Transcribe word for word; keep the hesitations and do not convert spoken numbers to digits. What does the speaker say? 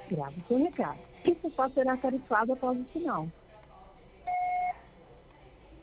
Grave o seu recado. Isso pode ser tarifado após o sinal.